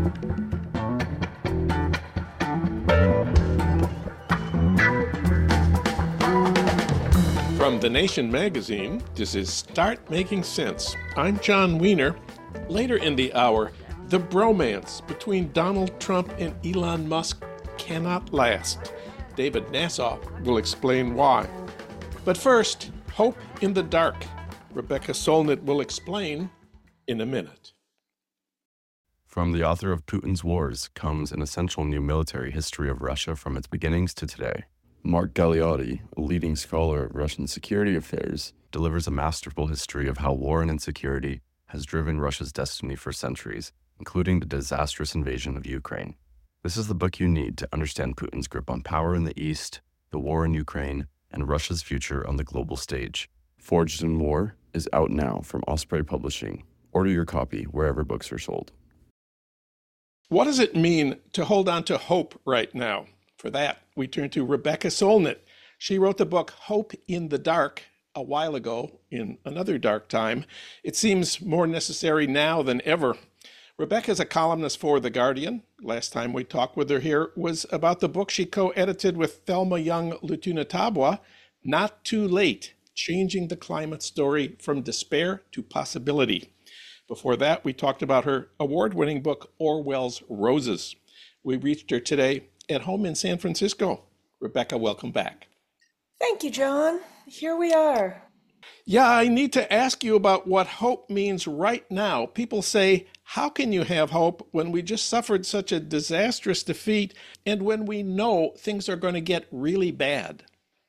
From The Nation magazine, this is Start Making Sense. I'm John Wiener. Later in the hour, the bromance between Donald Trump and Elon Musk cannot last. David Nassau will explain why. But first, hope in the dark. Rebecca Solnit will explain in a minute. From the author of Putin's Wars comes an essential new military history of Russia from its beginnings to today. Mark Galeotti, a leading scholar of Russian security affairs, delivers a masterful history of how war and insecurity has driven Russia's destiny for centuries, including the disastrous invasion of Ukraine. This is the book you need to understand Putin's grip on power in the East, the war in Ukraine, and Russia's future on the global stage. Forged in War is out now from Osprey Publishing. Order your copy wherever books are sold. What does it mean to hold on to hope right now? For that, we turn to Rebecca Solnit. She wrote the book Hope in the Dark a while ago in another dark time. It seems more necessary now than ever. Rebecca is a columnist for The Guardian. Last time we talked with her here was about the book she co-edited with Thelma Young Lutunatabwa, Not Too Late, Changing the Climate Story from Despair to Possibility. Before that, we talked about her award-winning book, Orwell's Roses. We reached her today at home in San Francisco. Rebecca, welcome back. Thank you, John. Here we are. Yeah, I need to ask you about what hope means right now. People say, how can you have hope when we just suffered such a disastrous defeat and when we know things are going to get really bad?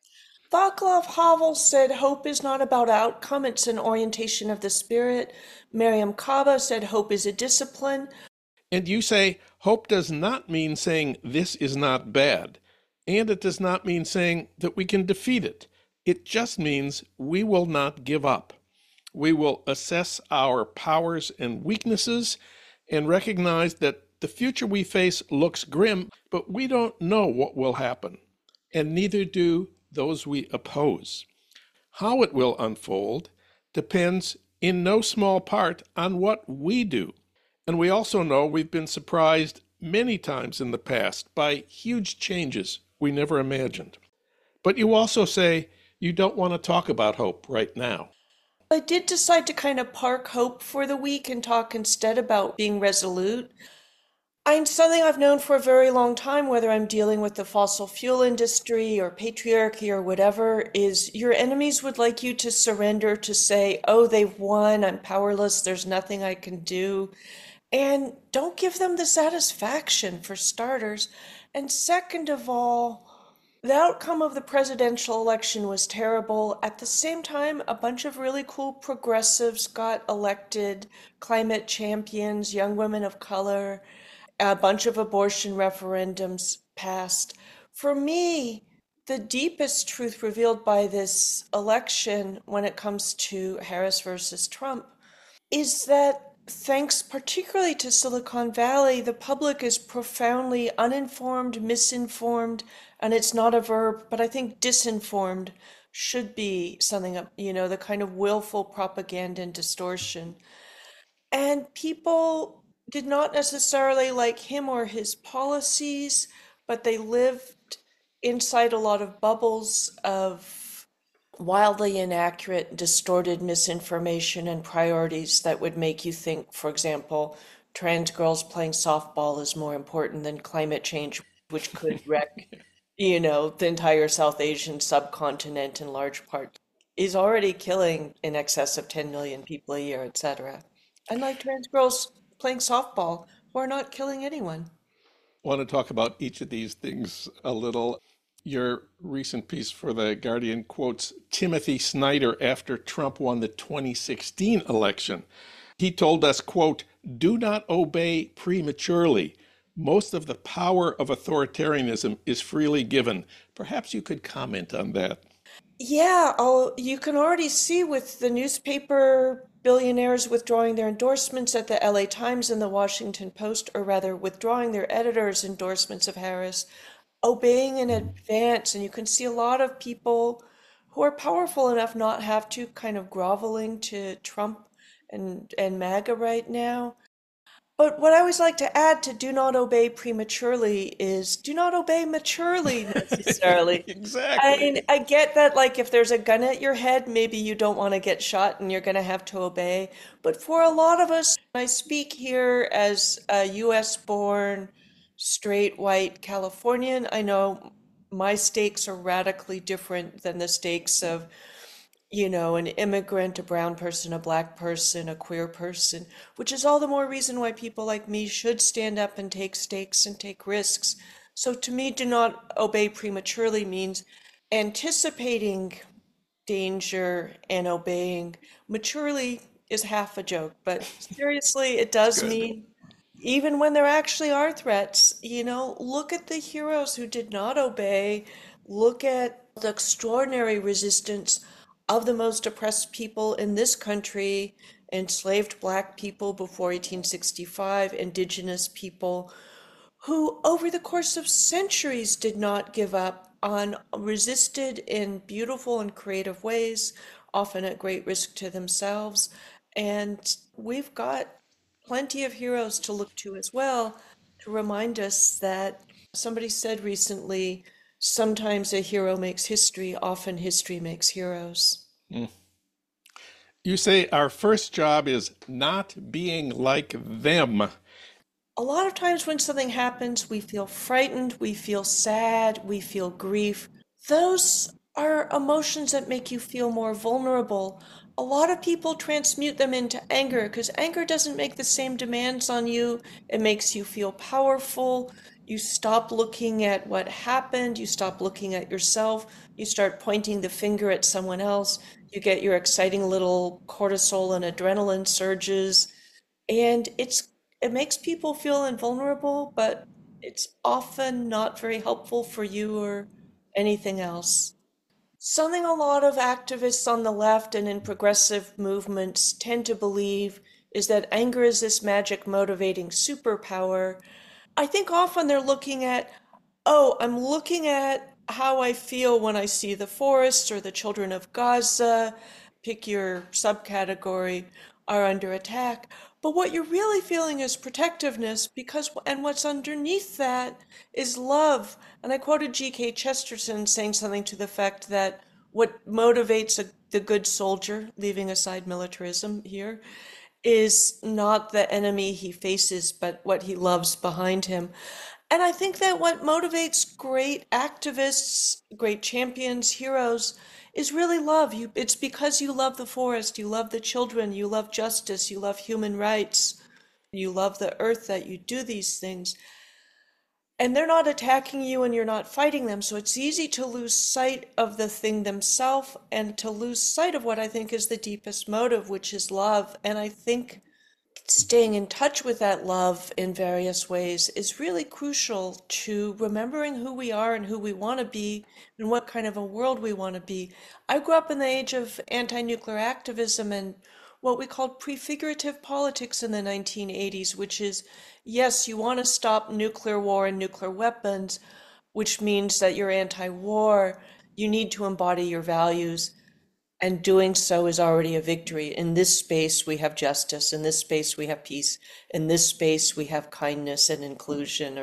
Václav Havel said hope is not about outcome, it's an orientation of the spirit. Mariam Kaba said hope is a discipline. And you say hope does not mean saying this is not bad, and it does not mean saying that we can defeat it. It just means we will not give up. We will assess our powers and weaknesses and recognize that the future we face looks grim, but we don't know what will happen, and neither do those we oppose. How it will unfold depends in no small part on what we do. And we also know we've been surprised many times in the past by huge changes we never imagined. But you also say you don't want to talk about hope right now. I did decide to kind of park hope for the week and talk instead about being resolute. Something I've known for a very long time, whether I'm dealing with the fossil fuel industry or patriarchy or whatever, is your enemies would like you to surrender, to say, oh, they've won, I'm powerless, there's nothing I can do. And don't give them the satisfaction, for starters. And second of all, the outcome of the presidential election was terrible. At the same time, a bunch of really cool progressives got elected, climate champions, young women of color, a bunch of abortion referendums passed. For me, the deepest truth revealed by this election when it comes to Harris versus Trump is that thanks particularly to Silicon Valley, the public is profoundly uninformed, misinformed, and it's not a verb, but I think disinformed should be something, the kind of willful propaganda and distortion. And people did not necessarily like him or his policies, but they lived inside a lot of bubbles of wildly inaccurate, distorted misinformation and priorities that would make you think, for example, trans girls playing softball is more important than climate change, which could wreck, the entire South Asian subcontinent in large part, is already killing in excess of 10 million people a year, etc. Unlike trans girls playing softball who are not killing anyone. I want to talk about each of these things a little. Your recent piece for The Guardian quotes Timothy Snyder after Trump won the 2016 election. He told us, quote, "Do not obey prematurely. Most of the power of authoritarianism is freely given." Perhaps you could comment on that. Yeah, you can already see with the newspaper billionaires withdrawing their endorsements at the LA Times and the Washington Post, or rather withdrawing their editors' endorsements of Harris, obeying in advance. And you can see a lot of people who are powerful enough not have to kind of groveling to Trump and MAGA right now. But what I always like to add to do not obey prematurely is do not obey maturely necessarily. Exactly. I get that, like, if there's a gun at your head, maybe you don't want to get shot and you're going to have to obey. But for a lot of us, I speak here as a US born, straight white Californian. I know my stakes are radically different than the stakes of an immigrant, a brown person, a black person, a queer person, which is all the more reason why people like me should stand up and take stakes and take risks. So to me, do not obey prematurely means anticipating danger and obeying maturely is half a joke, but seriously, it It's does good. mean even when there actually are threats, look at the heroes who did not obey. Look at the extraordinary resistance of the most oppressed people in this country, enslaved Black people before 1865, Indigenous people, who over the course of centuries did not give up on resisted in beautiful and creative ways, often at great risk to themselves. And we've got plenty of heroes to look to as well to remind us that somebody said recently, sometimes a hero makes history, often history makes heroes. Mm. You say our first job is not being like them. A lot of times when something happens, we feel frightened, we feel sad, we feel grief. Those are emotions that make you feel more vulnerable. A lot of people transmute them into anger because anger doesn't make the same demands on you. It makes you feel powerful. You stop looking at what happened, you stop looking at yourself, you start pointing the finger at someone else. You get your exciting little cortisol and adrenaline surges, and it makes people feel invulnerable, but it's often not very helpful for you or anything else. Something a lot of activists on the left and in progressive movements tend to believe is that anger is this magic motivating superpower. I think often they're looking at, oh, I'm looking at how I feel when I see the forests or the children of Gaza, pick your subcategory, are under attack. But what you're really feeling is protectiveness and what's underneath that is love. And I quoted G.K. Chesterton saying something to the effect that what motivates the good soldier, leaving aside militarism here, is not the enemy he faces, but what he loves behind him. And I think that what motivates great activists, great champions, heroes, is really love. It's because you love the forest, you love the children, you love justice, you love human rights, you love the earth that you do these things. And they're not attacking you and you're not fighting them. So it's easy to lose sight of the thing themselves and to lose sight of what I think is the deepest motive, which is love. And I think staying in touch with that love in various ways is really crucial to remembering who we are and who we want to be and what kind of a world we want to be. I grew up in the age of anti-nuclear activism and what we called prefigurative politics in the 1980s, which is, yes, you want to stop nuclear war and nuclear weapons, which means that you're anti-war. You need to embody your values. And doing so is already a victory. In this space, we have justice. In this space, we have peace. In this space, we have kindness and inclusion.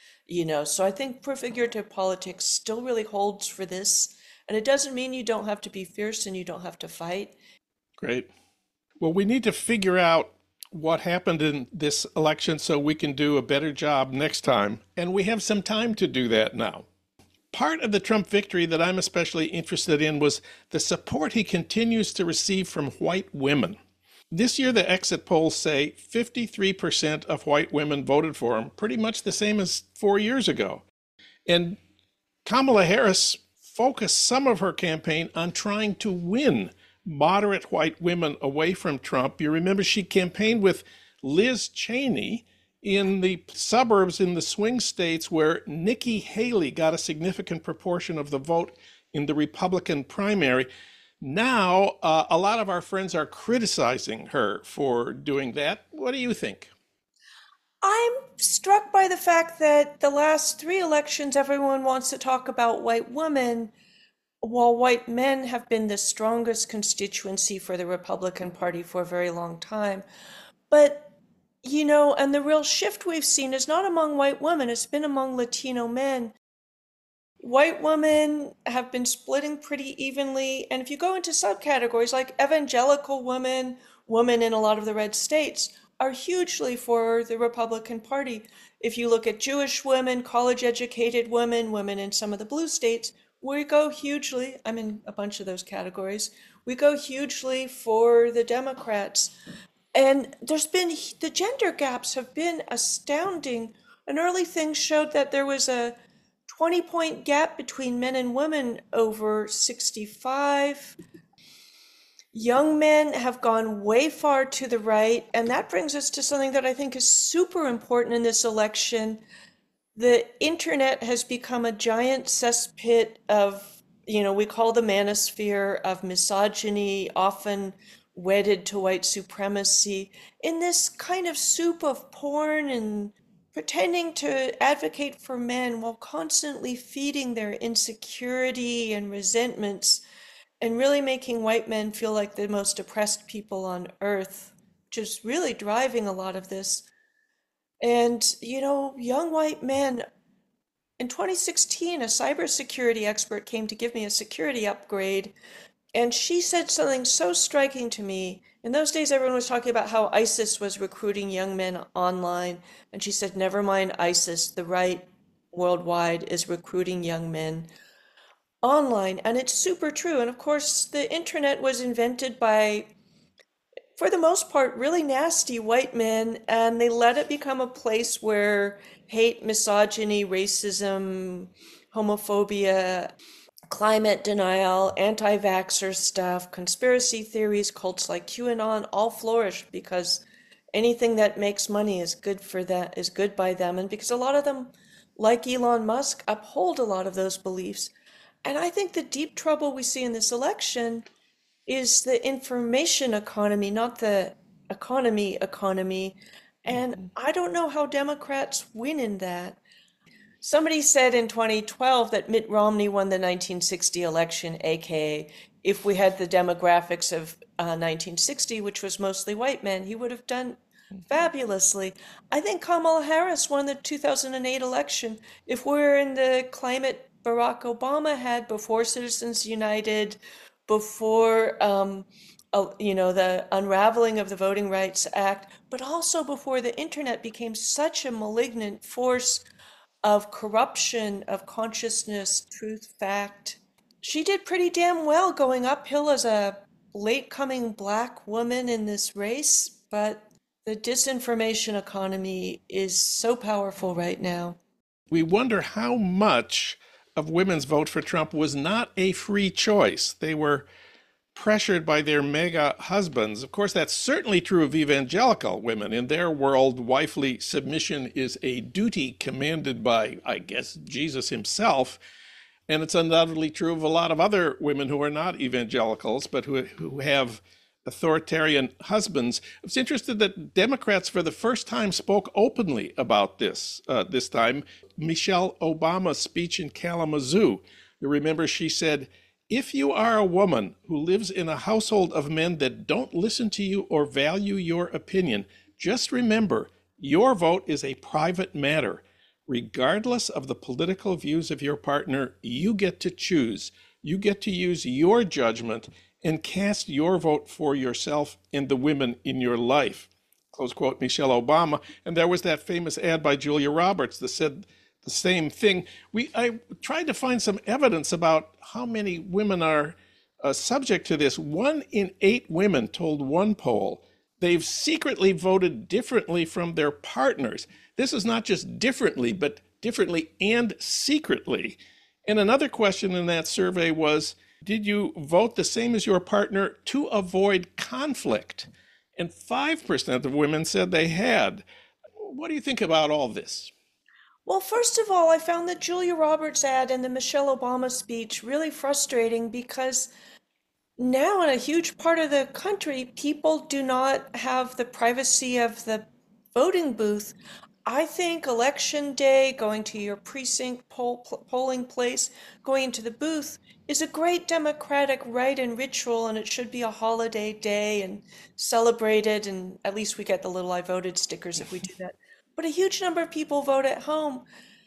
So I think prefigurative politics still really holds for this. And it doesn't mean you don't have to be fierce and you don't have to fight. Great. Well, we need to figure out what happened in this election so we can do a better job next time. And we have some time to do that now. Part of the Trump victory that I'm especially interested in was the support he continues to receive from white women. This year, the exit polls say 53% of white women voted for him, pretty much the same as 4 years ago. And Kamala Harris focused some of her campaign on trying to win moderate white women away from Trump. You remember she campaigned with Liz Cheney in the suburbs in the swing states where Nikki Haley got a significant proportion of the vote in the Republican primary. Now, a lot of our friends are criticizing her for doing that. What do you think? I'm struck by the fact that the last three elections, everyone wants to talk about white women, while white men have been the strongest constituency for the Republican Party for a very long time. But And the real shift we've seen is not among white women, it's been among Latino men. White women have been splitting pretty evenly, and if you go into subcategories like evangelical women, women in a lot of the red states, are hugely for the Republican Party. If you look at Jewish women, college educated women, women in some of the blue states, we go hugely, I'm in a bunch of those categories, we go hugely for the Democrats. And the gender gaps have been astounding. An early thing showed that there was a 20-point gap between men and women over 65. Young men have gone way far to the right, and that brings us to something that I think is super important in this election. The internet has become a giant cesspit of, we call the manosphere of misogyny, often wedded to white supremacy, in this kind of soup of porn and pretending to advocate for men while constantly feeding their insecurity and resentments and really making white men feel like the most oppressed people on earth, which is really driving a lot of this. And, young white men in 2016, a cybersecurity expert came to give me a security upgrade, and she said something so striking to me. In those days, everyone was talking about how ISIS was recruiting young men online, and she said, never mind ISIS, the right worldwide is recruiting young men online. And it's super true. And of course, the internet was invented by, for the most part, really nasty white men, and they let it become a place where hate, misogyny, racism, homophobia, climate denial, anti-vaxxer stuff, conspiracy theories, cults like QAnon all flourish because anything that makes money is good for that, is good by them, and because a lot of them, like Elon Musk, uphold a lot of those beliefs. And I think the deep trouble we see in this election is the information economy, not the economy. And I don't know how Democrats win in that. Somebody said in 2012 that Mitt Romney won the 1960 election, aka if we had the demographics of 1960, which was mostly white men, he would have done fabulously. I think Kamala Harris won the 2008 election. If we're in the climate Barack Obama had before Citizens United, before the unraveling of the Voting Rights Act, but also before the internet became such a malignant force of corruption, of consciousness, truth, fact. She did pretty damn well going uphill as a late coming black woman in this race, but the disinformation economy is so powerful right now. We wonder how much of women's vote for Trump was not a free choice. They were pressured by their mega husbands. Of course, that's certainly true of evangelical women. In their world, wifely submission is a duty commanded by, I guess, Jesus himself. And it's undoubtedly true of a lot of other women who are not evangelicals, but who have authoritarian husbands. I was interested that Democrats, for the first time, spoke openly about this time. Michelle Obama's speech in Kalamazoo. You remember she said, if you are a woman who lives in a household of men that don't listen to you or value your opinion, just remember your vote is a private matter. Regardless of the political views of your partner, you get to choose. You get to use your judgment and cast your vote for yourself and the women in your life. Close quote, Michelle Obama. And there was that famous ad by Julia Roberts that said the same thing. I tried to find some evidence about how many women are subject to this. 1 in 8 women told one poll they've secretly voted differently from their partners. This is not just differently, but differently and secretly. And another question in that survey was, did you vote the same as your partner to avoid conflict? And 5% of women said they had. What do you think about all this? Well, first of all, I found the Julia Roberts ad and the Michelle Obama speech really frustrating because now in a huge part of the country, people do not have the privacy of the voting booth. I think election day, going to your precinct polling place, going into the booth is a great democratic right and ritual, and it should be a holiday day and celebrated. And at least we get the little "I voted" stickers if we do that. But a huge number of people vote at home,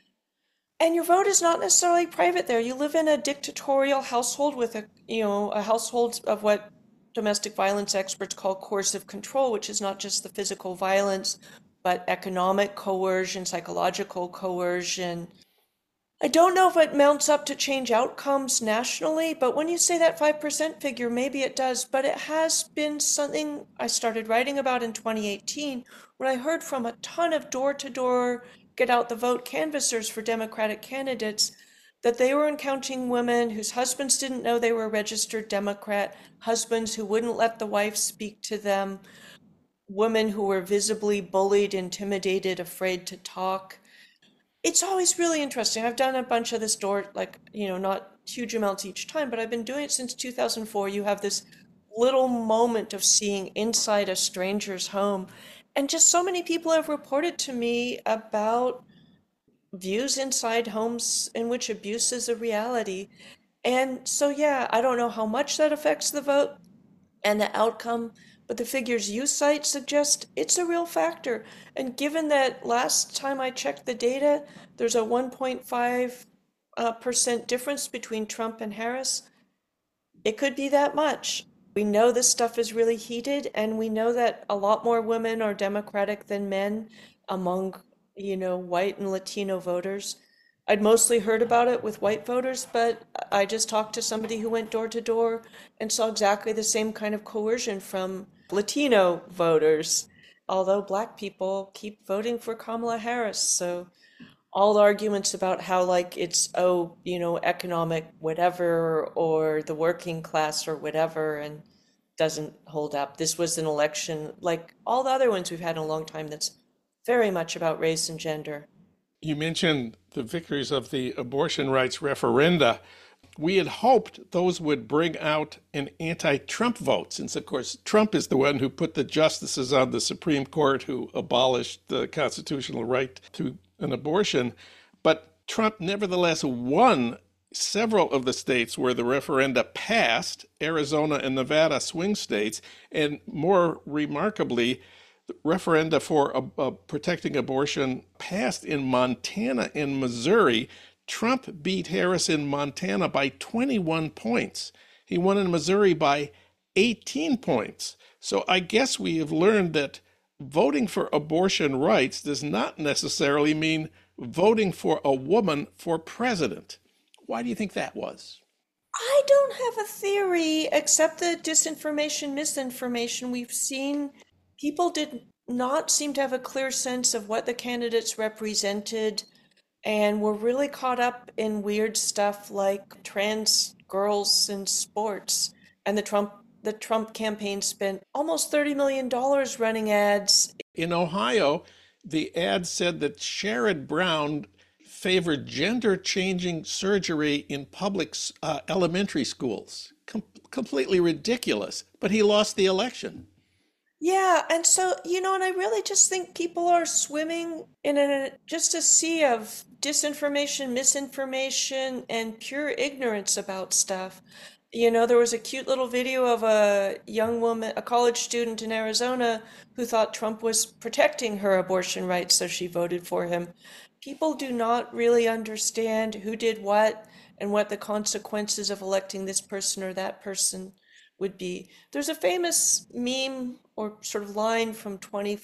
and your vote is not necessarily private there. You live in a dictatorial household with a household of what domestic violence experts call coercive control, which is not just the physical violence, but economic coercion, psychological coercion. I don't know if it mounts up to change outcomes nationally, but when you say that 5% figure, maybe it does. But it has been something I started writing about in 2018 when I heard from a ton of door to door get out the vote canvassers for Democratic candidates that they were encountering women whose husbands didn't know they were a registered Democrat, husbands who wouldn't let the wife speak to them, women who were visibly bullied, intimidated, afraid to talk. It's always really interesting. I've done a bunch of this door, like, not huge amounts each time, but I've been doing it since 2004. You have this little moment of seeing inside a stranger's home. And just so many people have reported to me about views inside homes in which abuse is a reality. And so, yeah, I don't know how much that affects the vote and the outcome, but the figures you cite suggest it's a real factor. And given that last time I checked the data, there's a 1.5% percent difference between Trump and Harris, it could be that much. We know this stuff is really heated, and we know that a lot more women are Democratic than men among, white and Latino voters. I'd mostly heard about it with white voters, but I just talked to somebody who went door to door and saw exactly the same kind of coercion from Latino voters, although black people keep voting for Kamala Harris. So all the arguments about how like it's economic whatever or the working class or whatever and doesn't hold up. This was an election like all the other ones we've had in a long time that's very much about race and gender. You mentioned the victories of the abortion rights referenda. We had hoped those would bring out an anti-Trump vote, since, of course, Trump is the one who put the justices on the Supreme Court who abolished the constitutional right to an abortion. But Trump nevertheless won several of the states where the referenda passed, Arizona and Nevada swing states, and more remarkably, referenda for protecting abortion passed in Montana and Missouri. Trump beat Harris in Montana by 21 points. He won in Missouri by 18 points. So I guess we have learned that voting for abortion rights does not necessarily mean voting for a woman for president. Why do you think that was? I don't have a theory except the disinformation, misinformation. We've seen people did not seem to have a clear sense of what the candidates represented and were really caught up in weird stuff like trans girls in sports. And the Trump campaign spent almost $30 million running ads. In Ohio, the ad said that Sherrod Brown favored gender changing surgery in public elementary schools. Completely ridiculous. But he lost the election. Yeah, and so, and I really just think people are swimming in just a sea of disinformation, misinformation, and pure ignorance about stuff. There was a cute little video of a young woman, a college student in Arizona, who thought Trump was protecting her abortion rights, so she voted for him. People do not really understand who did what and what the consequences of electing this person or that person would be. There's a famous meme or sort of line from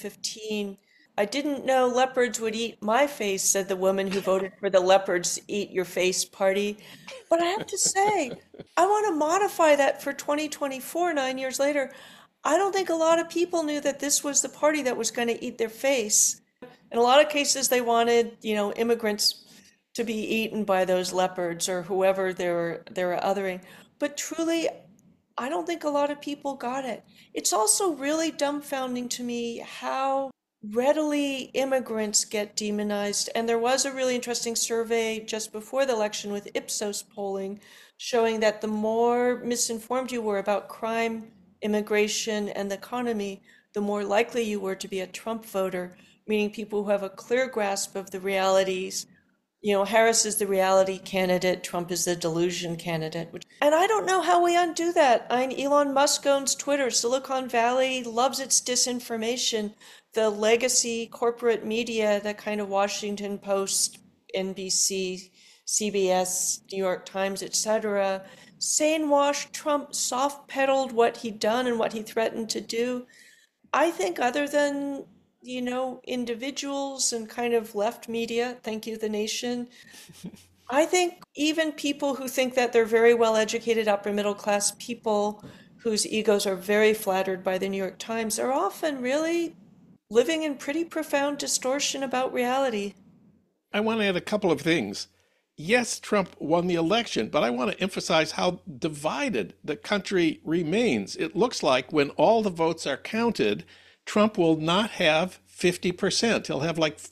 2015. I didn't know leopards would eat my face, said the woman who voted for the leopards eat your face party. But I have to say, I want to modify that for 2024, 9 years later. I don't think a lot of people knew that this was the party that was going to eat their face. In a lot of cases, they wanted, immigrants to be eaten by those leopards or whoever they were othering. But truly, I don't think a lot of people got it. It's also really dumbfounding to me how readily immigrants get demonized. And there was a really interesting survey just before the election with Ipsos polling showing that the more misinformed you were about crime, immigration, and the economy, the more likely you were to be a Trump voter. meaning people who have a clear grasp of the realities. You know, Harris is the reality candidate, Trump is the delusion candidate. And I don't know how we undo that. Elon Musk owns Twitter. Silicon Valley loves its disinformation. The legacy corporate media, the kind of Washington Post, NBC, CBS, New York Times, etc., sane-washed Trump, soft-pedaled what he'd done and what he threatened to do. I think other than, individuals and kind of left media, thank you, the nation, I think even people who think that they're very well educated upper middle class people whose egos are very flattered by the New York Times are often really living in pretty profound distortion about reality. I want to add a couple of things. Yes, Trump won the election, but I want to emphasize how divided the country remains. It looks like when all the votes are counted, Trump will not have 50%. He'll have like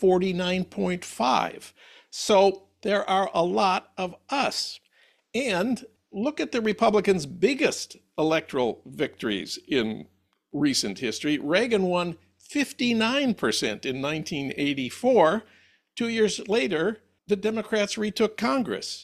49.5. So there are a lot of us. And look at the Republicans' biggest electoral victories in recent history. Reagan won 59% in 1984. 2 years later, the Democrats retook Congress.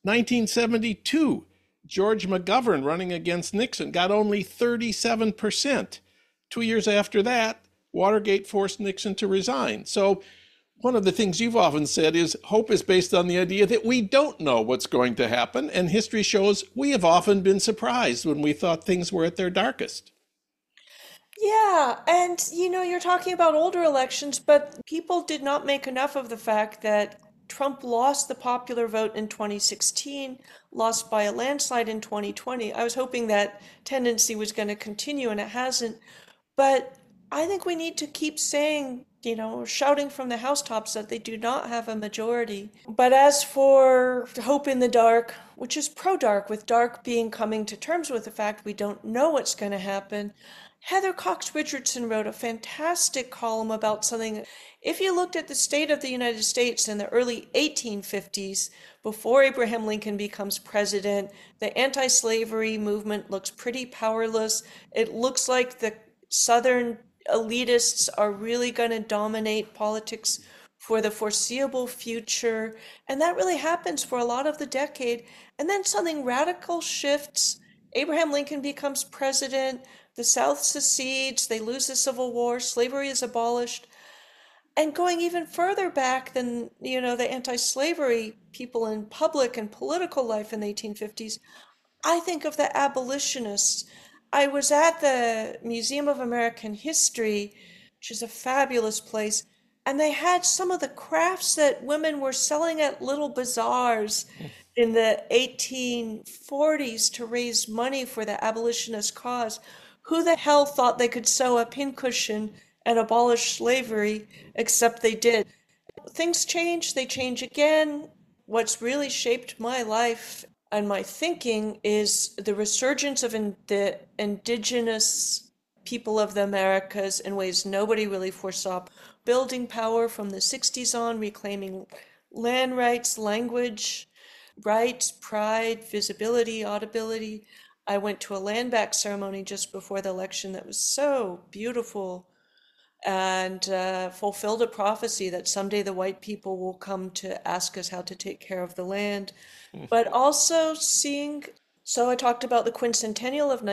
1972, George McGovern running against Nixon got only 37%. 2 years after that, Watergate forced Nixon to resign. So one of the things you've often said is hope is based on the idea that we don't know what's going to happen, and history shows we have often been surprised when we thought things were at their darkest. Yeah, and you're talking about older elections, but people did not make enough of the fact that Trump lost the popular vote in 2016, lost by a landslide in 2020. I was hoping that tendency was going to continue, and it hasn't. But I think we need to keep saying, shouting from the housetops that they do not have a majority. But as for hope in the dark, which is pro-dark, with dark being coming to terms with the fact we don't know what's going to happen, Heather Cox Richardson wrote a fantastic column about something. If you looked at the state of the United States in the early 1850s, before Abraham Lincoln becomes president, the anti-slavery movement looks pretty powerless. It looks like the Southern elitists are really going to dominate politics for the foreseeable future. And that really happens for a lot of the decade. And then something radical shifts. Abraham Lincoln becomes president. The South secedes. They lose the Civil War. Slavery is abolished. And going even further back than, the anti-slavery people in public and political life in the 1850s, I think of the abolitionists. I was at the Museum of American History, which is a fabulous place, and they had some of the crafts that women were selling at little bazaars in the 1840s to raise money for the abolitionist cause. Who the hell thought they could sew a pincushion and abolish slavery, except they did? Things change, they change again. What's really shaped my life and my thinking is the resurgence of the indigenous people of the Americas in ways nobody really foresaw. Building power from the 60s on, reclaiming land rights, language rights, pride, visibility, audibility. I went to a land back ceremony just before the election that was so beautiful and fulfilled a prophecy that someday the white people will come to ask us how to take care of the land. But also so I talked about the quincentennial of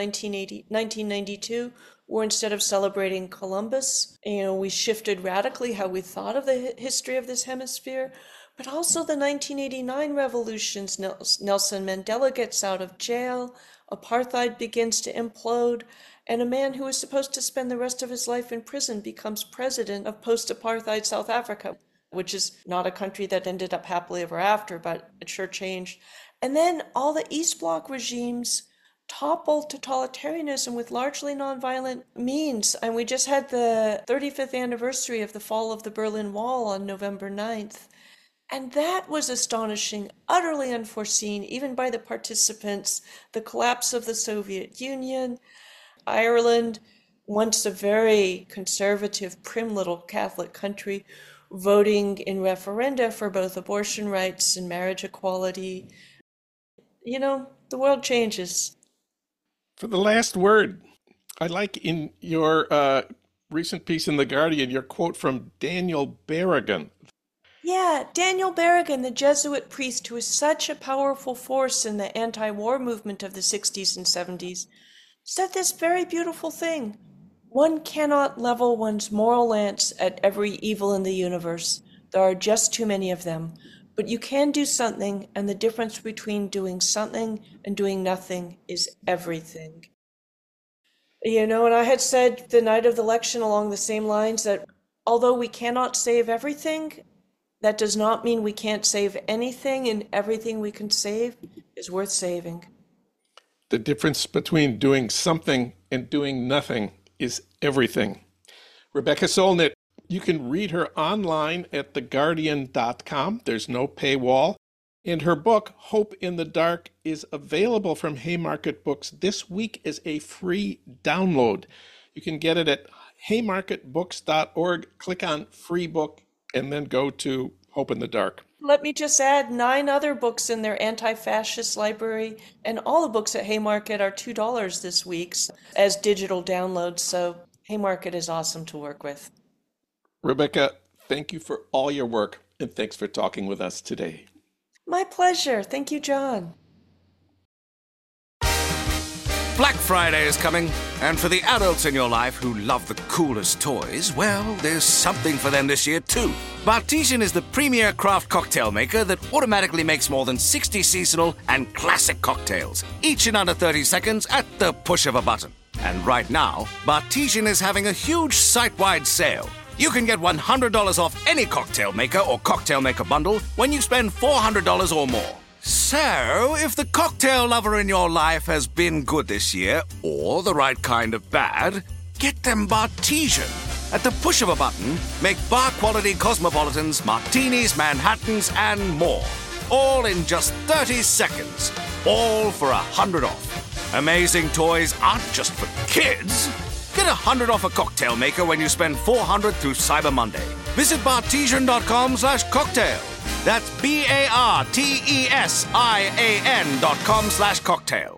1992, where instead of celebrating Columbus, we shifted radically how we thought of the history of this hemisphere. But also the 1989 revolutions, Nelson Mandela gets out of jail, apartheid begins to implode, and a man who was supposed to spend the rest of his life in prison becomes president of post-apartheid South Africa, which is not a country that ended up happily ever after, but it sure changed. And then all the East Bloc regimes toppled totalitarianism with largely nonviolent means. And we just had the 35th anniversary of the fall of the Berlin Wall on November 9th. And that was astonishing, utterly unforeseen, even by the participants. The collapse of the Soviet Union, Ireland, once a very conservative, prim little Catholic country, voting in referenda for both abortion rights and marriage equality. The world changes. For the last word, I like in your recent piece in The Guardian, your quote from Daniel Berrigan. Yeah, Daniel Berrigan, the Jesuit priest who was such a powerful force in the anti-war movement of the 60s and 70s, said this very beautiful thing. One cannot level one's moral lance at every evil in the universe. There are just too many of them. But you can do something, and the difference between doing something and doing nothing is everything. And I had said the night of the election along the same lines that although we cannot save everything, that does not mean we can't save anything, and everything we can save is worth saving. The difference between doing something and doing nothing is everything. Rebecca Solnit, you can read her online at theguardian.com. There's no paywall. And her book, Hope in the Dark, is available from Haymarket Books this week as a free download. You can get it at haymarketbooks.org. Click on free book and then go to Hope in the Dark. Let me just add 9 other books in their anti-fascist library, and all the books at Haymarket are $2 this week as digital downloads, so Haymarket is awesome to work with. Rebecca, thank you for all your work, and thanks for talking with us today. My pleasure. Thank you, John. Black Friday is coming, and for the adults in your life who love the coolest toys, well, there's something for them this year too. Bartesian is the premier craft cocktail maker that automatically makes more than 60 seasonal and classic cocktails, each in under 30 seconds at the push of a button. And right now, Bartesian is having a huge site-wide sale. You can get $100 off any cocktail maker or cocktail maker bundle when you spend $400 or more. So, if the cocktail lover in your life has been good this year, or the right kind of bad, get them Bartesian. At the push of a button, make bar-quality cosmopolitans, martinis, Manhattans, and more. All in just 30 seconds. All for $100 off. Amazing toys aren't just for kids. Get $100 off a cocktail maker when you spend $400 through Cyber Monday. Visit bartesian.com/cocktail. That's BARTESIAN.com/cocktail.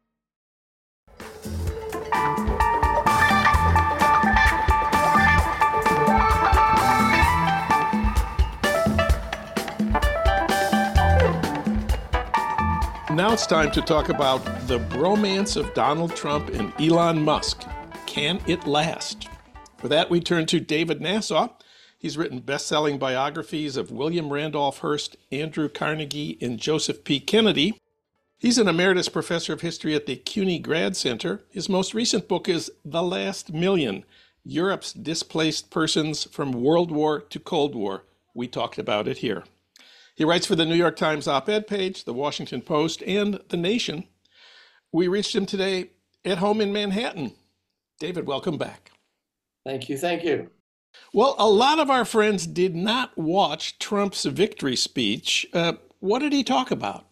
Now it's time to talk about the bromance of Donald Trump and Elon Musk. Can it last? For that, we turn to David Nasaw. He's written best-selling biographies of William Randolph Hearst, Andrew Carnegie, and Joseph P. Kennedy. He's an emeritus professor of history at the CUNY Grad Center. His most recent book is The Last Million, Europe's Displaced Persons from World War to Cold War. We talked about it here. He writes for the New York Times op-ed page, the Washington Post, and The Nation. We reached him today at home in Manhattan. David, welcome back. Thank you. Thank you. Well, a lot of our friends did not watch Trump's victory speech. What did he talk about?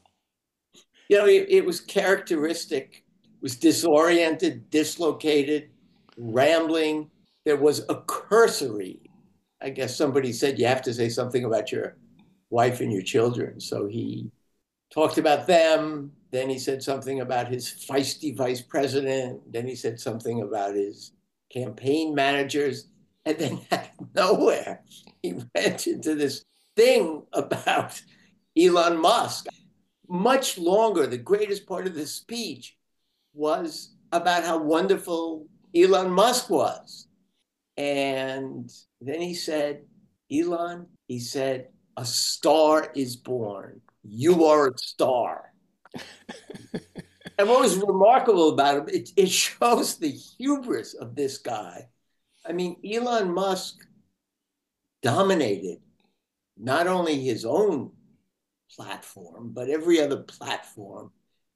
It was characteristic, it was disoriented, dislocated, rambling. There was a cursory. I guess somebody said you have to say something about your wife and your children. So he talked about them. Then he said something about his feisty vice president. Then he said something about his campaign managers. And then out of nowhere, he went into this thing about Elon Musk. Much longer, the greatest part of the speech was about how wonderful Elon Musk was. And then he said, Elon, he said, a star is born. You are a star. And what was remarkable about him, it shows the hubris of this guy. I mean, Elon Musk dominated not only his own platform, but every other platform,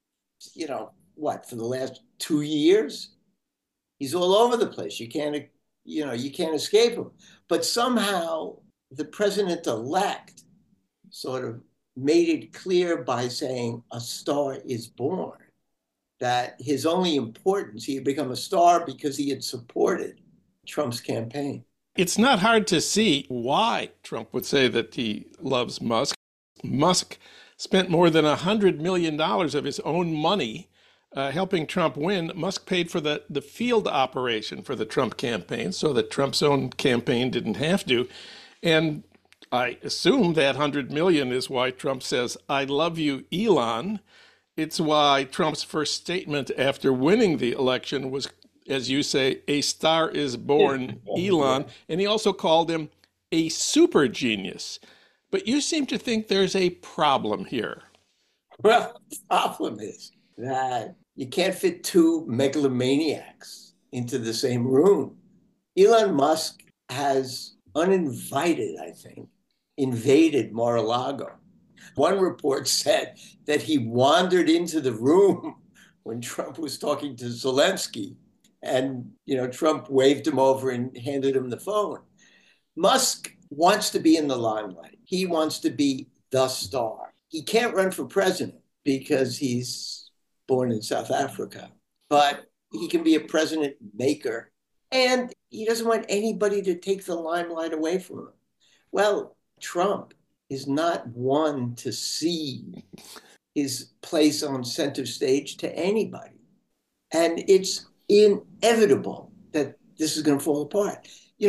for the last 2 years? He's all over the place. You can't escape him. But somehow the president-elect sort of made it clear by saying a star is born, that his only importance, he had become a star because he had supported Trump's campaign. It's not hard to see why Trump would say that he loves Musk. Musk spent more than $100 million of his own money helping Trump win, Musk paid for the field operation for the Trump campaign so that Trump's own campaign didn't have to. And I assume that 100 million is why Trump says, "I love you, Elon." It's why Trump's first statement after winning the election was, as you say, "A star is born, Elon." And he also called him a super genius. But you seem to think there's a problem here. Well, the problem is that you can't fit two megalomaniacs into the same room. Elon Musk has uninvited, I think, invaded Mar-a-Lago. One report said that he wandered into the room when Trump was talking to Zelensky, and Trump waved him over and handed him the phone. Musk wants to be in the limelight. He wants to be the star. He can't run for president because he's born in South Africa, but he can be a president maker, and he doesn't want anybody to take the limelight away from him. Well, Trump is not one to cede his place on center stage to anybody. And it's inevitable that this is going to fall apart.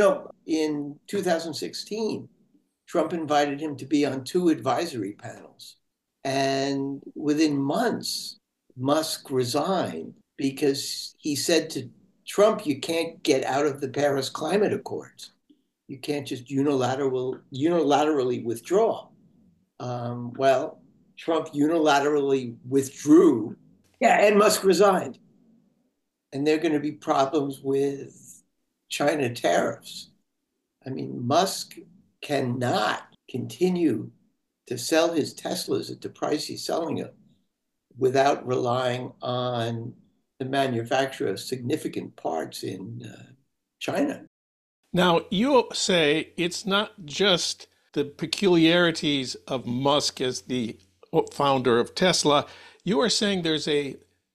In 2016, Trump invited him to be on 2 advisory panels. And within months, Musk resigned because he said to Trump, "You can't get out of the Paris Climate Accords. You can't just unilaterally withdraw." Well, Trump unilaterally withdrew, and Musk resigned. And there are going to be problems with China tariffs. I mean, Musk cannot continue to sell his Teslas at the price he's selling them without relying on the manufacture of significant parts in China. Now, you say it's not just the peculiarities of Musk as the founder of Tesla. You are saying there's a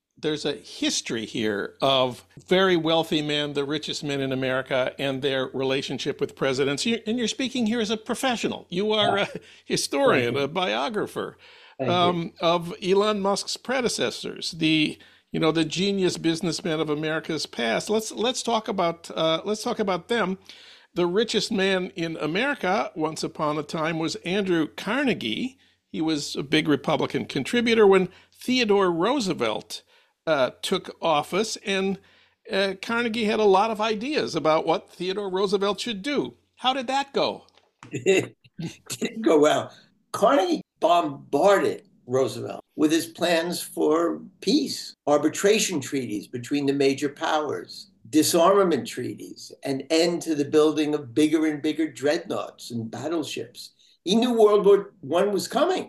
history here of very wealthy men, the richest men in America, and their relationship with presidents. And you're speaking here as a professional. You are a historian, a biographer of Elon Musk's predecessors, the genius businessmen of America's past. Let's talk about them. The richest man in America once upon a time was Andrew Carnegie. He was a big Republican contributor when Theodore Roosevelt took office, and Carnegie had a lot of ideas about what Theodore Roosevelt should do. How did that go? It didn't go well. Carnegie bombarded Roosevelt with his plans for peace, arbitration treaties between the major powers, disarmament treaties, an end to the building of bigger and bigger dreadnoughts and battleships. He knew World War I was coming.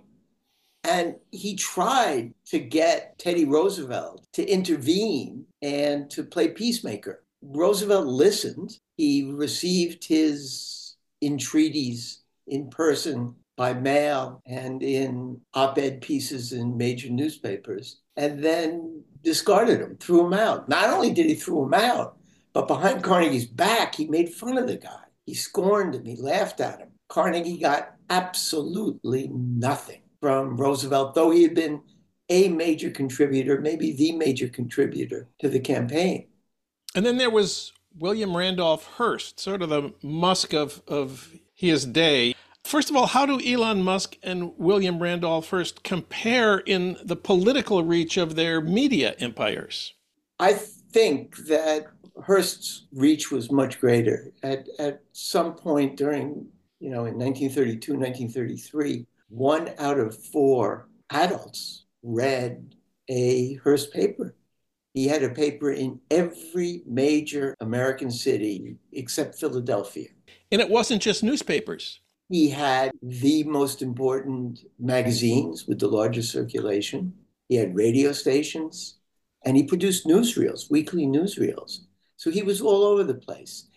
And he tried to get Teddy Roosevelt to intervene and to play peacemaker. Roosevelt listened. He received his entreaties in person, by mail, and in op-ed pieces in major newspapers, and then discarded him, threw him out. Not only did he throw him out, but behind Carnegie's back, he made fun of the guy. He scorned him. He laughed at him. Carnegie got absolutely nothing from Roosevelt, though he had been a major contributor, maybe the major contributor to the campaign. And then there was William Randolph Hearst, sort of the Musk of his day. First of all, how do Elon Musk and William Randolph Hearst compare in the political reach of their media empires? I think that Hearst's reach was much greater. At some point during, in 1932, 1933, 1 out of 4 adults read a Hearst paper. He had a paper in every major American city except Philadelphia. And it wasn't just newspapers. He had the most important magazines with the largest circulation. He had radio stations, and he produced newsreels, weekly newsreels. So he was all over the place.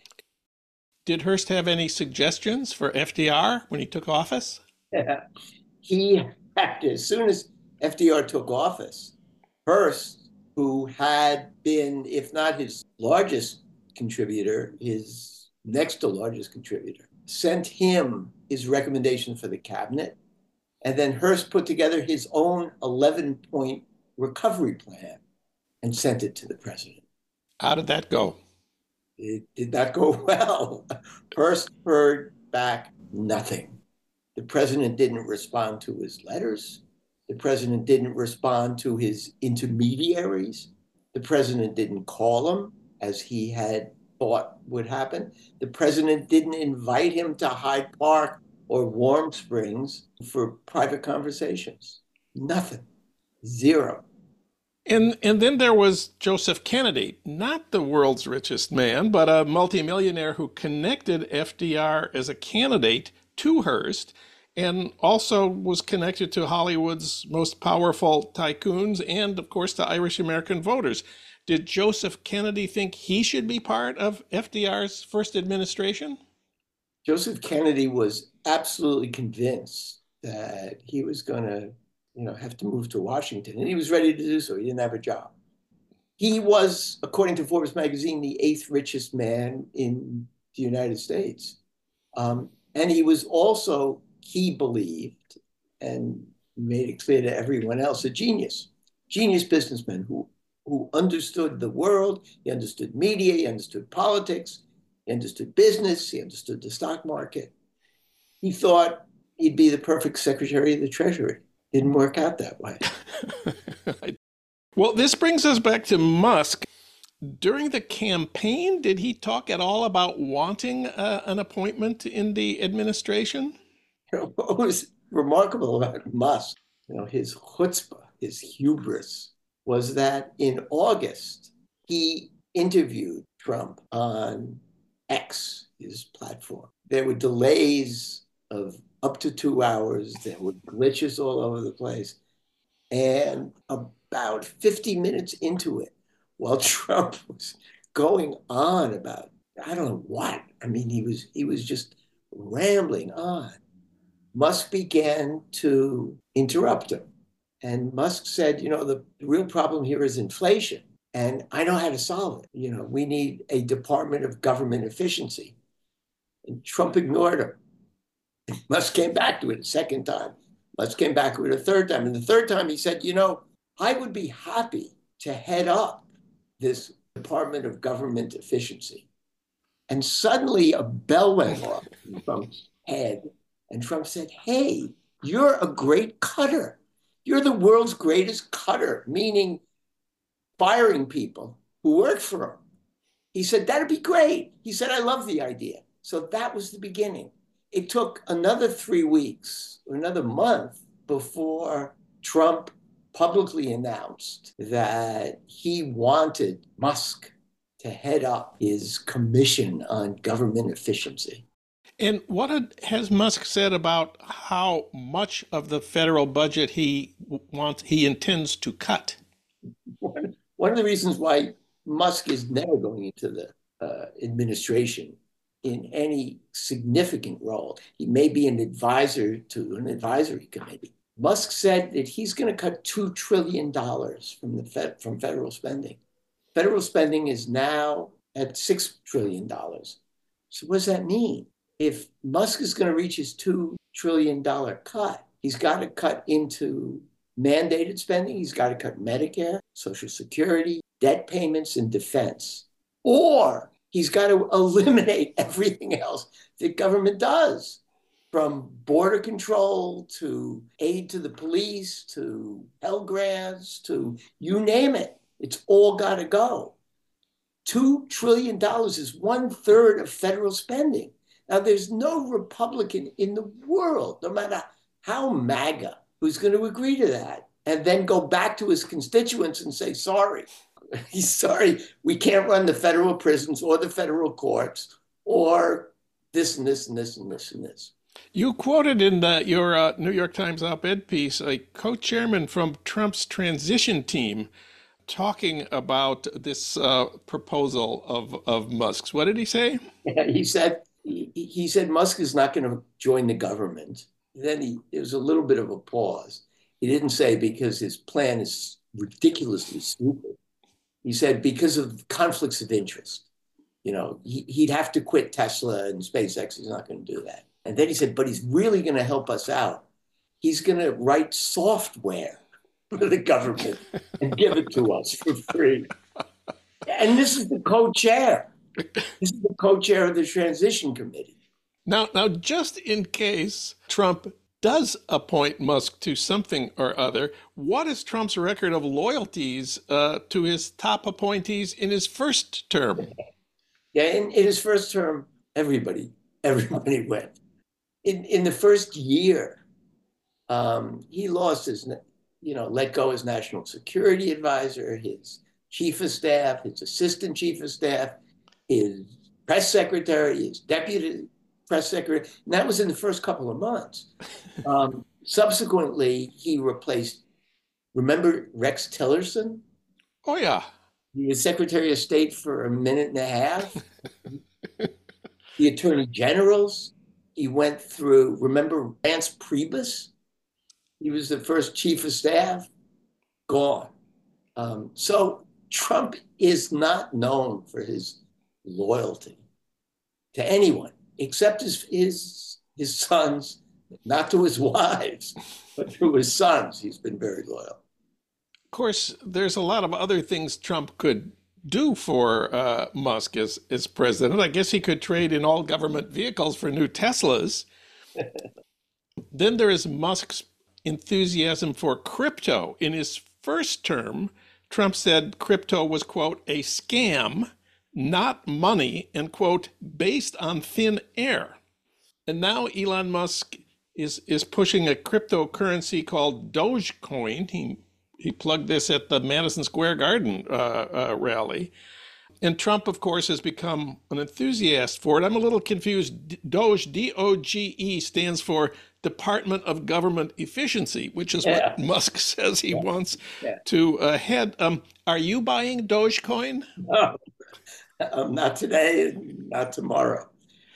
Did Hearst have any suggestions for FDR when he took office? Yeah. He had, as soon as FDR took office, Hearst, who had been, if not his largest contributor, his next to largest contributor, sent him his recommendation for the cabinet. And then Hearst put together his own 11-point recovery plan and sent it to the president. How did that go? It did not go well. Hearst heard back nothing. The president didn't respond to his letters. The president didn't respond to his intermediaries. The president didn't call him as he had thought would happen. The president didn't invite him to Hyde Park or Warm Springs for private conversations. Nothing. Zero. And then there was Joseph Kennedy, not the world's richest man, but a multimillionaire who connected FDR as a candidate to Hearst and also was connected to Hollywood's most powerful tycoons and, of course, the Irish American voters. Did Joseph Kennedy think he should be part of FDR's first administration? Joseph Kennedy was absolutely convinced that he was going to, have to move to Washington, and he was ready to do so. He didn't have a job. He was, according to Forbes magazine, the 8th richest man in the United States. And he was also, he believed, and made it clear to everyone else, a genius businessman who understood the world, he understood media, he understood politics, he understood business, he understood the stock market. He thought he'd be the perfect Secretary of the Treasury. Didn't work out that way. Well, this brings us back to Musk. During the campaign, did he talk at all about wanting an appointment in the administration? What was remarkable about Musk, his chutzpah, his hubris, was that in August, he interviewed Trump on X, his platform. There were delays of up to 2 hours. There were glitches all over the place. And about 50 minutes into it, while Trump was going on about, I don't know what, he was just rambling on, Musk began to interrupt him. And Musk said, the real problem here is inflation, and I know how to solve it. We need a Department of Government Efficiency. And Trump ignored him. Musk came back to it a second time. Musk came back to it a third time. And the third time he said, I would be happy to head up this Department of Government Efficiency. And suddenly a bell went off in Trump's head. And Trump said, hey, you're a great cutter. You're the world's greatest cutter, meaning firing people who work for him. He said, that'd be great. He said, I love the idea. So that was the beginning. It took another 3 weeks or another month before Trump publicly announced that he wanted Musk to head up his commission on government efficiency. And what has Musk said about how much of the federal budget he intends to cut? One of the reasons why Musk is never going into the administration in any significant role, he may be an advisor to an advisory committee. Musk said that he's going to cut $2 trillion from federal spending. Federal spending is now at $6 trillion. So what does that mean? If Musk is going to reach his $2 trillion cut, he's got to cut into mandated spending. He's got to cut Medicare, Social Security, debt payments, and defense. Or he's got to eliminate everything else that government does, from border control to aid to the police to Pell Grants to you name it. It's all got to go. $2 trillion is 1/3 of federal spending. Now, there's no Republican in the world, no matter how MAGA, who's going to agree to that and then go back to his constituents and say, sorry, he's sorry, we can't run the federal prisons or the federal courts or this and this and this and this and this. You quoted in your New York Times op-ed piece a co-chairman from Trump's transition team talking about this proposal of Musk's. What did he say? Yeah, he said Musk is not going to join the government. Then there was a little bit of a pause. He didn't say because his plan is ridiculously stupid. He said because of conflicts of interest. He'd have to quit Tesla and SpaceX. He's not going to do that. And then he said, but he's really going to help us out. He's going to write software for the government and give it to us for free. And this is the co-chair. This is the co-chair of the transition committee. Now, just in case Trump does appoint Musk to something or other, what is Trump's record of loyalties to his top appointees in his first term? Yeah, in his first term, everybody went. In the first year, he lost his, let go his national security advisor, his chief of staff, his assistant chief of staff, his press secretary, his deputy press secretary. And that was in the first couple of months. Subsequently, he replaced, remember Rex Tillerson? Oh, yeah. He was Secretary of State for a minute and a half. The attorney generals, he went through, remember Reince Priebus? He was the first chief of staff, gone. So Trump is not known for his loyalty to anyone, except his sons, not to his wives, but to his sons. He's been very loyal. Of course, there's a lot of other things Trump could do for Musk as president. I guess he could trade in all government vehicles for new Teslas. Then there is Musk's enthusiasm for crypto. In his first term, Trump said crypto was, quote, a scam, not money, and, quote, based on thin air. And now Elon Musk is pushing a cryptocurrency called Dogecoin. He plugged this at the Madison Square Garden rally. And Trump, of course, has become an enthusiast for it. I'm a little confused. Doge, D-O-G-E, stands for Department of Government Efficiency, which is what Musk says he wants to head. Are you buying Dogecoin? No, not today, not tomorrow.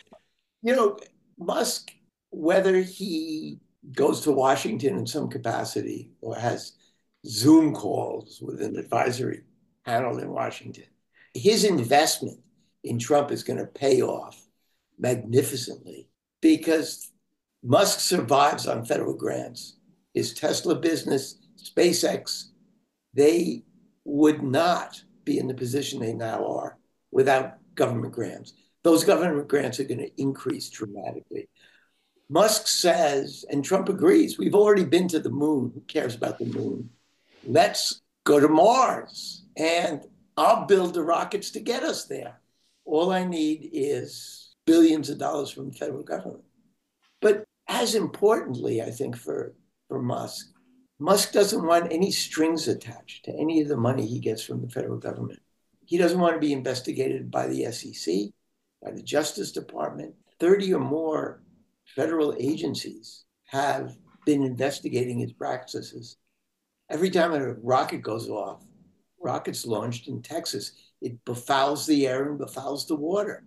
Musk, whether he goes to Washington in some capacity or has Zoom calls with an advisory panel in Washington, his investment in Trump is going to pay off magnificently because Musk survives on federal grants. His Tesla business, SpaceX, they would not be in the position they now are without government grants. Those government grants are going to increase dramatically. Musk says, and Trump agrees, we've already been to the moon. Who cares about the moon? Let's go to Mars, and I'll build the rockets to get us there. All I need is billions of dollars from the federal government. But as importantly, I think for Musk, Musk doesn't want any strings attached to any of the money he gets from the federal government. He doesn't want to be investigated by the SEC, by the Justice Department. 30 or more federal agencies have been investigating his practices. Every time a rocket goes off, rockets launched in Texas, it befouls the air and befouls the water.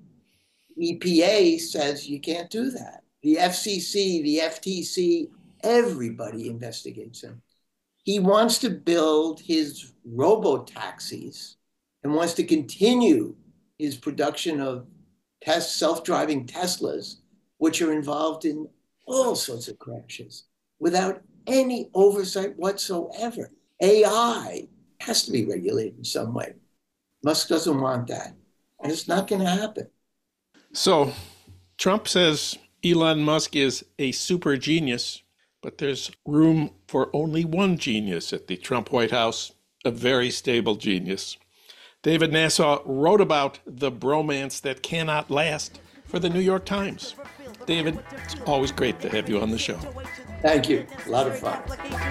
EPA says you can't do that. The FCC, the FTC, everybody investigates him. He wants to build his robo-taxis and wants to continue his production of self-driving Teslas, which are involved in all sorts of crashes without any oversight whatsoever. AI has to be regulated in some way. Musk doesn't want that, and it's not going to happen. So Trump says Elon Musk is a super genius, but there's room for only one genius at the Trump White House, a very stable genius. David Nasaw wrote about the bromance that cannot last for the New York Times. David, it's always great to have you on the show. Thank you. A lot of fun.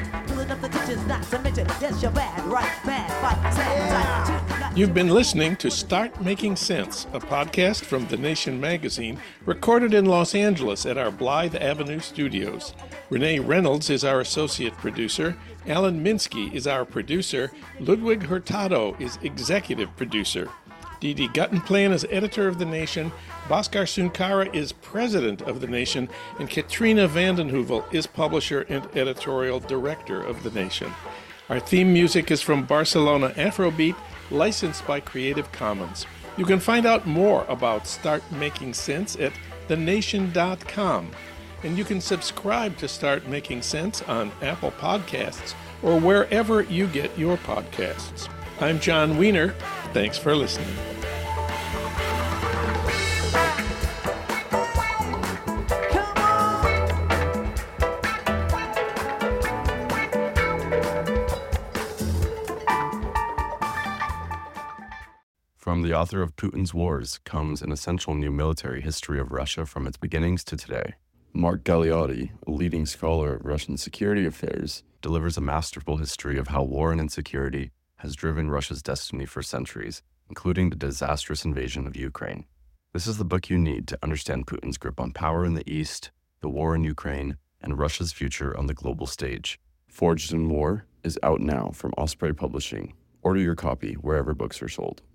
You've been listening to Start Making Sense, a podcast from The Nation magazine, recorded in Los Angeles at our Blythe Avenue studios. Renee Reynolds is our associate producer. Alan Minsky is our producer. Ludwig Hurtado is executive producer. Didi Guttenplan is editor of The Nation. Bhaskar Sunkara is president of The Nation. And Katrina vanden Heuvel is publisher and editorial director of The Nation. Our theme music is from Barcelona Afrobeat, licensed by Creative Commons. You can find out more about Start Making Sense at thenation.com. And you can subscribe to Start Making Sense on Apple Podcasts or wherever you get your podcasts. I'm John Wiener. Thanks for listening. From the author of Putin's Wars comes an essential new military history of Russia from its beginnings to today. Mark Galeotti, a leading scholar of Russian security affairs, delivers a masterful history of how war and insecurity has driven Russia's destiny for centuries, including the disastrous invasion of Ukraine. This is the book you need to understand Putin's grip on power in the East, the war in Ukraine, and Russia's future on the global stage. Forged in War is out now from Osprey Publishing. Order your copy wherever books are sold.